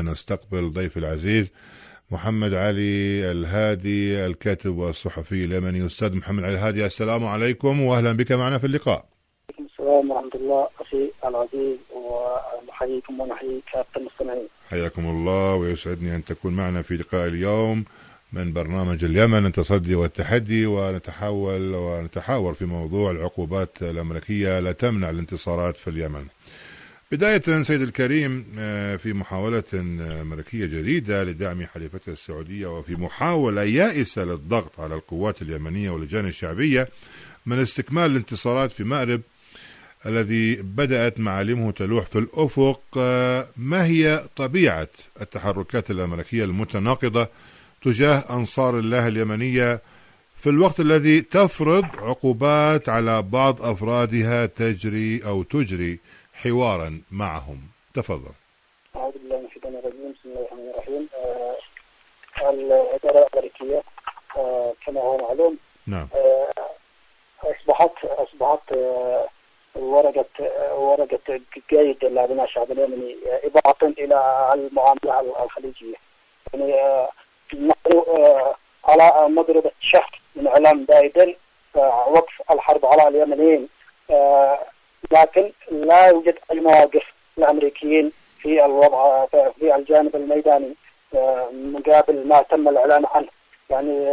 نستقبل ضيف العزيز محمد علي الهادي الكاتب والصحفي اليمني. أستاذ محمد علي الهادي، السلام عليكم وأهلا بك معنا في اللقاء. وعليكم السلام ورحمة الله أخي العزيز، ونحييكم ونحيي كافة المستمعين. حياكم الله ويسعدني أن تكون معنا في لقاء اليوم من برنامج اليمن التصدي والتحدي، ونتحاور في موضوع العقوبات الأمريكية لا تمنع الانتصارات في اليمن. بداية سيد الكريم، في محاولة أمريكية جديدة لدعم حليفتها السعودية وفي محاولة يائسة للضغط على القوات اليمنية واللجان الشعبية من استكمال الانتصارات في مأرب الذي بدأت معالمه تلوح في الأفق، ما هي طبيعة التحركات الأمريكية المتناقضة تجاه أنصار الله اليمنية في الوقت الذي تفرض عقوبات على بعض أفرادها تجري حوارا معهم؟ تفضل. أعوذ بالله من الشيطان الرجيم، بسم الله الرحمن الرحيم. الإدارة الأمريكية كما هو معلوم نعم أصبحت ورقة قيد لأبناء الشعب اليمني إضافة إلى المعاملة الخليجية. يعني نحن على مضربة شهر من إعلام بايدن وقف الحرب على اليمنيين، لكن لا يوجد أي مواقف الأمريكيين في الوضع في الجانب الميداني مقابل ما تم الإعلان عنه. يعني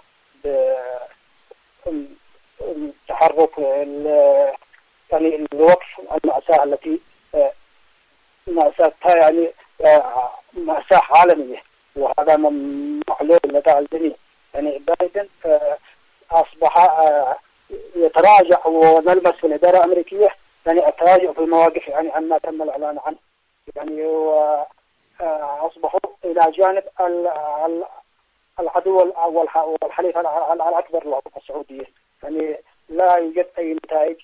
تحرك يعني الوقف المأساة التي مأساتها يعني مأساة عالمية، وهذا معلوم لدى الجميع. يعني بايدن أصبح يتراجع، ونلمس في الإدارة الأمريكية يعني التراجع في المواقف يعني عما تم الإعلان عنه. يعني أصبحوا إلى جانب العدو والحليف الأكبر له السعودية. يعني لا يوجد أي نتائج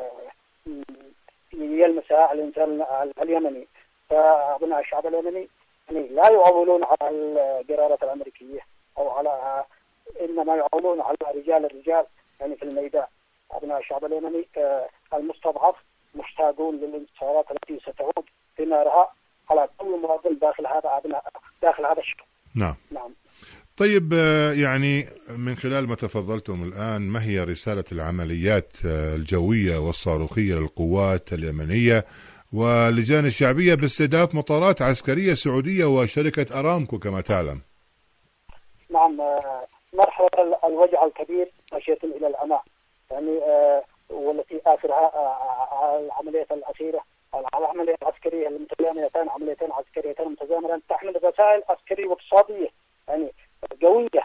يلمسها الإنسان اليمني. فأبناء الشعب اليمني يعني لا يعولون على القرارات الأمريكية أو على، إنما يعولون على الرجال يعني في الميدان. أبناء الشعب اليمني المستضعف مشتاقون للانتصارات التي ستعود ثمارها على كل مواطن داخل هذا الشعب. نعم. طيب، يعني من خلال ما تفضلتم الآن، ما هي رسالة العمليات الجوية والصاروخية للقوات اليمنية واللجان الشعبية باستهداف مطارات عسكرية سعودية وشركة أرامكو كما تعلم؟ نعم، مرحلة الوجع الكبير مشية إلى الأمام، يعني والتي آخرها العمليات الأخيرة، العملية العسكرية المتزامنتان، عمليتين عسكريتين متزامنتان تحمل رسائل عسكرية واقتصادية يعني قوية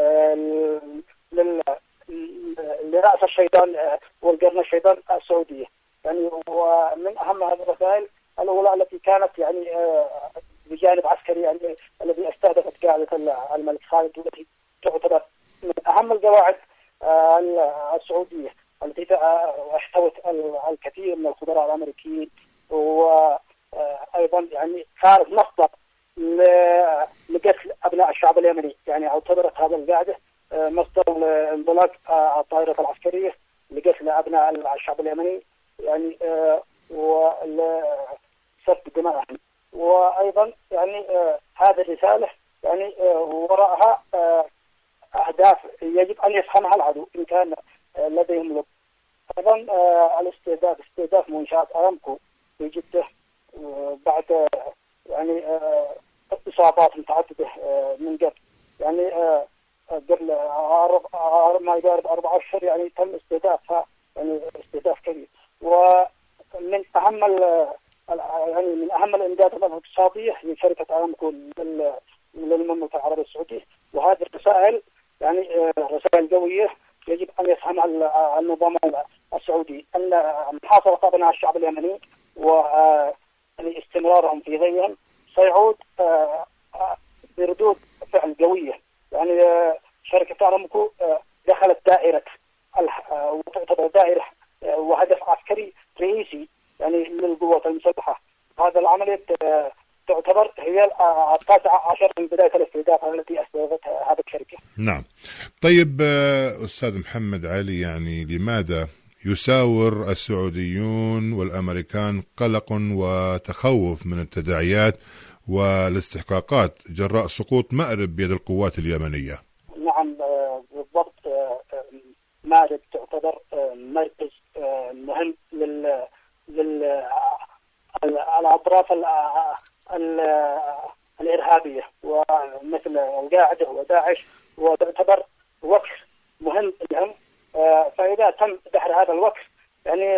لرأس الشيطان والقرن الشيطان السعودية. يعني ومن أهم هذه الرسائل الأولى التي كانت يعني بجانب عسكري، يعني الذي استهدفت قاعدة الملك خالد، والتي تعتبر من أهم القواعد السعودية التي احتوت الكثير من الخبراء الأمريكيين، وأيضا يعني كانت مصدر لقتل أبناء الشعب اليمني. يعني اعتبرت هذا القاعدة مصدر لانطلاق الطائرة العسكرية لقتل أبناء الشعب اليمني، يعني ولسفك دمائهم. وأيضا يعني هذه الرسالة يعني وراءها أهداف يجب أن يفهمها العدو إن كان لديهم لب. أيضا استهداف منشآت أرامكو في جدة بعد يعني إصابات متعددة من قبل، يعني قبل ما يقارب 4 أشهر يعني تم استهدافها، يعني استهداف كبير. ومن أهم يعني من أهم الإمدادات الاقتصادية هي شركة أرامكو للمملكة العربية السعودية. وهذه الرسائل يعني رسائل قوية يجب أن يفهم النظام السعودي أن محاصرة أبناء الشعب اليمني واستمرارهم في غيهم سيعود بردود فعل قوية. يعني شركة أرامكو دخلت دائرة وتعتبر دائرة وهدف عسكري رئيسي يعني للقوات المسلحة. هذا العملية تعتبر هي 19 من بداية الاستهداف التي استهدفتها هذه الشركة. نعم. طيب أستاذ محمد علي، يعني لماذا يساور السعوديون والأمريكان قلق وتخوف من التداعيات والاستحقاقات جراء سقوط مأرب بيد القوات اليمنية. نعم بالضبط. مأرب تعتبر مركز مهم للأطراف الإرهابية ومثل القاعدة وداعش، وتعتبر وكر مهم لهم. فإذا تم دحر هذا الوكر يعني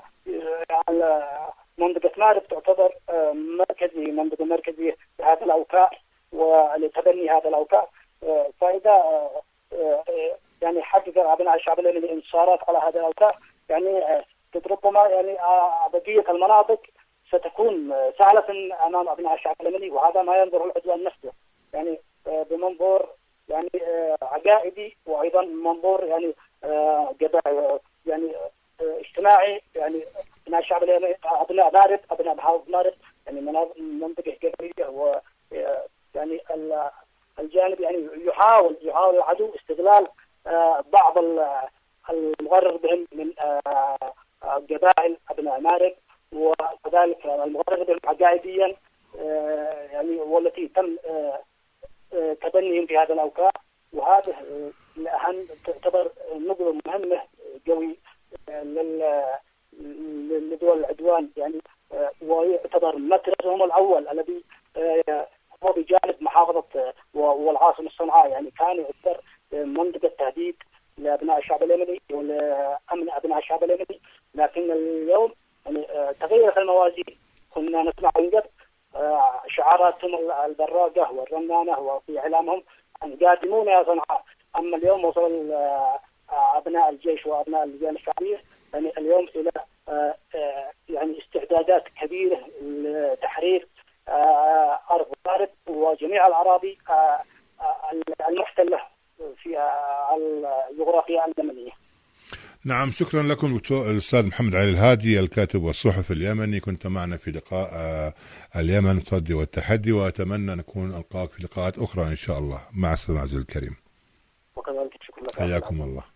منطقة مأرب تعتبر منطقة مركزية لهذا الأوكار ولتبني هذا الأوكار. فإذا يعني حقق أبناء الشعب اليمني انتصارات على هذا الأوكار يعني ربما يعني بقية المناطق ستكون سهلة أمام أبناء الشعب اليمني، وهذا ما ينظر العدوان نفسه يعني بمنظور يعني عقائدي، وأيضا منظور يعني يعني اجتماعي. يعني أبناء الشعب اليمني أبناء مأرب، أبناء محافظة مأرب يعني منطقة قبلية، و يعني الجانب يعني يحاول العدو استغلال بعض المغرر بهم من قبائل أبناء مأرب، وكذلك المغرر بهم عقائديا يعني والتي تم تبنيهم في هذا الأوكار. وهذا الأهم تعتبر نقطة مهمة قوي لدول العدوان يعني، ويعتبر مترسهم الأول الذي هو بجانب محافظة والعاصمة صنعاء. يعني كان يعتبر منطقة تهديد لأبناء الشعب اليمني ولأمن أبناء الشعب اليمني، لكن اليوم يعني تغيرت الموازين. كنا نسمع من قبل شعاراتهم البراقة والرنانة وفي إعلامهم أن قادمون يا صنعاء، أما اليوم وصل أبناء الجيش وأبناء اللجان الشعبية يعني اليوم إلى يعني استعدادات كبيرة لتحرير أرض مأرب وجميع الأراضي المحتلة في الجغرافيا اليمنية. نعم، شكرا لكم الأستاذ محمد علي الهادي الكاتب والصحفي اليمني، كنت معنا في لقاء اليمن تصدي والتحدي، وأتمنى نكون ألقاك في لقاءات أخرى إن شاء الله. مع السلامة عزيزي الكريم. وكذلك شكرا لك. حياكم الله.